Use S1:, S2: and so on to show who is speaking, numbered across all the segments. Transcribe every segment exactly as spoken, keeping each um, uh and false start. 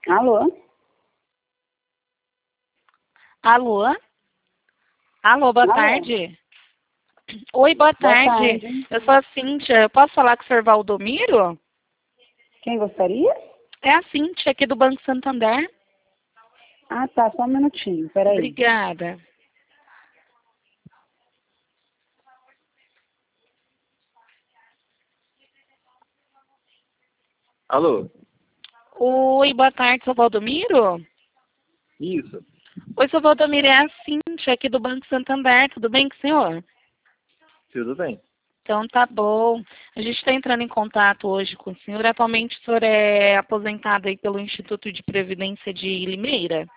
S1: Alô?
S2: Alô? Alô, boa
S1: Alô?
S2: tarde. Oi, boa
S1: Boa
S2: tarde.
S1: tarde.
S2: Eu sou a Cíntia. Eu posso falar com o senhor Valdomiro?
S1: Quem gostaria?
S2: É a Cíntia aqui do Banco Santander.
S1: Ah, tá. Só um minutinho. Peraí.
S2: Obrigada.
S3: Alô?
S2: Oi, boa tarde, seu Valdomiro.
S3: Isso.
S2: Oi, seu Valdomiro, é a Cíntia aqui do Banco Santander. Tudo bem com o senhor?
S3: Tudo bem.
S2: Então tá bom. A gente está entrando em contato hoje com o senhor. Atualmente o senhor é aposentado aí pelo Instituto de Previdência de Limeira?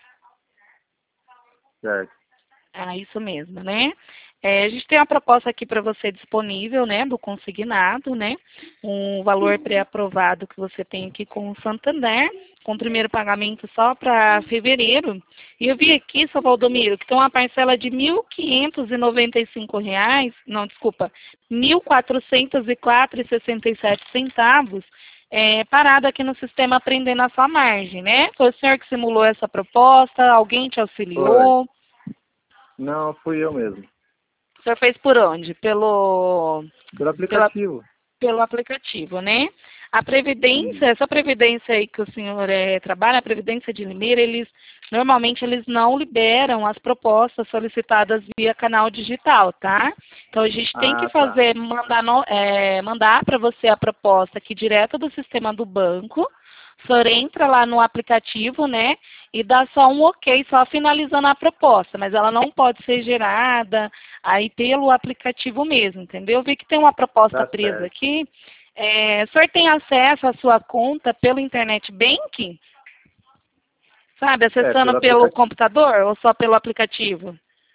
S3: Certo.
S2: Ah, isso mesmo, né? É, a gente tem uma proposta aqui para você disponível, né, do consignado, né? Um valor pré-aprovado que você tem aqui com o Santander, com o primeiro pagamento só para fevereiro. E eu vi aqui, seu Valdomiro, que tem uma parcela de mil quinhentos e noventa e cinco reais, não, desculpa, mil quatrocentos e quatro reais e sessenta e sete centavos, é, parado aqui no sistema Aprendendo a Sua Margem, né? Foi o senhor que simulou essa proposta? Alguém te auxiliou?
S3: Foi. Não, fui eu mesmo.
S2: O senhor fez por onde? Pelo,
S3: Pelo aplicativo.
S2: pelo aplicativo, né? A
S3: Isso.
S2: Previdência, essa Previdência aí que o senhor é, trabalha, a Previdência de Limeira, eles, normalmente eles não liberam as propostas solicitadas via canal digital, tá? Então a gente tem que
S3: Ah, tá.
S2: fazer, mandar, no, é, mandar para você a proposta aqui direto do sistema do banco. O senhor entra lá no aplicativo, né, e dá só um ok, só finalizando a proposta, mas ela não pode ser gerada aí pelo aplicativo mesmo, entendeu? Eu vi que tem uma proposta
S3: Tá
S2: presa
S3: certo.
S2: aqui. É, o senhor tem acesso à sua conta pelo Internet Banking? Sabe,
S3: É,
S2: acessando
S3: pelo
S2: pelo
S3: aplicativo.
S2: computador ou só pelo aplicativo?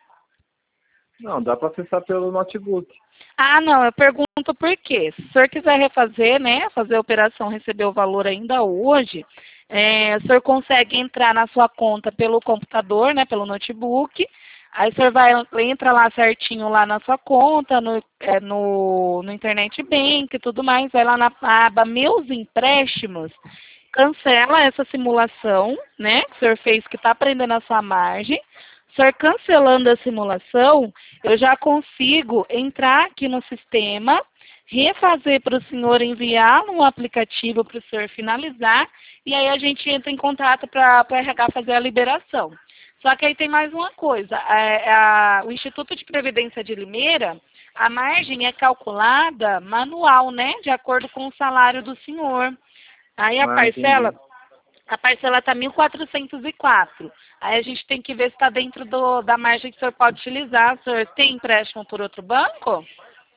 S3: Não, dá para acessar pelo notebook.
S2: Ah, não, eu pergunto por quê. Se o senhor quiser refazer, né, fazer a operação, receber o valor ainda hoje, é, o senhor consegue entrar na sua conta pelo computador, né, pelo notebook, aí o senhor vai, entra lá certinho lá na sua conta, no, é, no, no Internet Bank e tudo mais, vai lá na aba Meus Empréstimos, cancela essa simulação, né, que o senhor fez que está aprendendo a sua margem. O senhor cancelando a simulação, eu já consigo entrar aqui no sistema, refazer para o senhor enviar no aplicativo para o senhor finalizar, e aí a gente entra em contato para o R H fazer a liberação. Só que aí tem mais uma coisa, a, a, o Instituto de Previdência de Limeira, a margem é calculada manual, né, de acordo com o salário do senhor. Aí a
S3: Ah,
S2: parcela,
S3: entendi.
S2: a parcela está mil quatrocentos e quatro. Aí a gente tem que ver se está dentro do, da margem que o senhor pode utilizar. O senhor tem empréstimo por outro banco?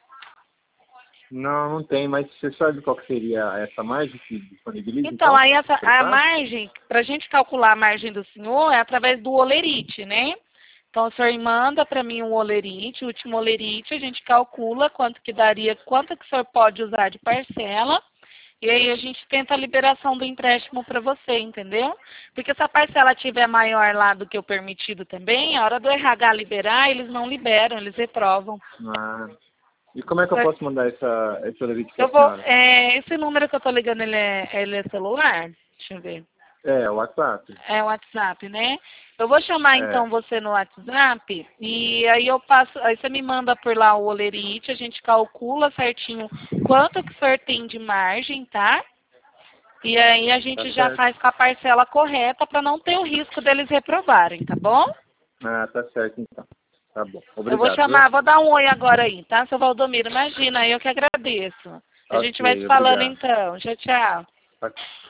S3: Não, não tem, mas você sabe qual que seria essa margem que disponibiliza,
S2: Então,
S3: então?
S2: aí essa,
S3: Você
S2: a
S3: sabe?
S2: margem, para a gente calcular a margem do senhor, é através do Olerite, né? Então, o senhor manda para mim um Olerite, o último Olerite, a gente calcula quanto que daria, quanto que o senhor pode usar de parcela. E aí a gente tenta a liberação do empréstimo para você, entendeu? Porque se a parcela tiver maior lá do que o permitido também, a hora do R H liberar, eles não liberam, eles reprovam.
S3: Ah. E como é que eu posso mandar essa, esse olerite para
S2: Eu
S3: a
S2: vou,
S3: senhora?
S2: é, esse número que eu tô ligando, ele é, ele é celular? Deixa eu ver.
S3: É, o WhatsApp.
S2: É o WhatsApp, né? Eu vou chamar
S3: É,
S2: então você no WhatsApp e aí eu passo, aí você me manda por lá o olerite, a gente calcula certinho quanto que o senhor tem de margem, tá? E aí a
S3: tá
S2: gente já
S3: certo.
S2: faz com a parcela correta para não ter o risco deles reprovarem, tá bom?
S3: Ah, tá certo então. Tá bom.
S2: Eu vou
S3: Obrigado, viu?
S2: chamar, vou dar um oi agora aí, tá, seu Valdomiro? Imagina, eu que agradeço. A gente vai se
S3: Ok,
S2: falando
S3: obrigado.
S2: então. Tchau, tchau.
S3: Tá.